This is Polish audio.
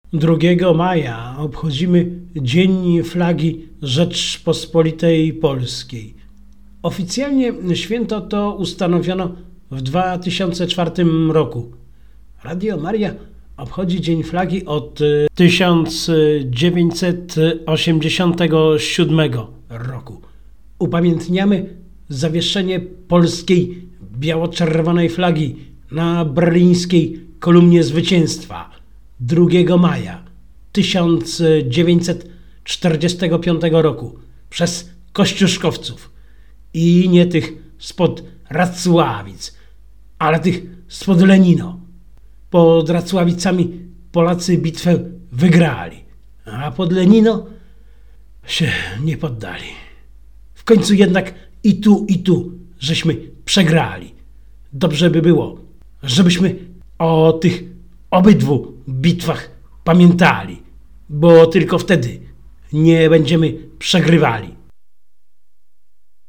2 maja obchodzimy Dzień Flagi Rzeczpospolitej Polskiej. Oficjalnie święto to ustanowiono w 2004 roku. Radio Maria obchodzi Dzień Flagi od 1987 roku. Upamiętniamy zawieszenie polskiej biało-czerwonej flagi na berlińskiej kolumnie zwycięstwa 2 maja 1945 roku przez kościuszkowców i nie tych spod Racławic, ale tych spod Lenino. Pod Racławicami Polacy bitwę wygrali, a pod Lenino się nie poddali. W końcu jednak i tu żeśmy przegrali. Dobrze by było, żebyśmy o tych obydwu bitwach pamiętali, bo tylko wtedy nie będziemy przegrywali.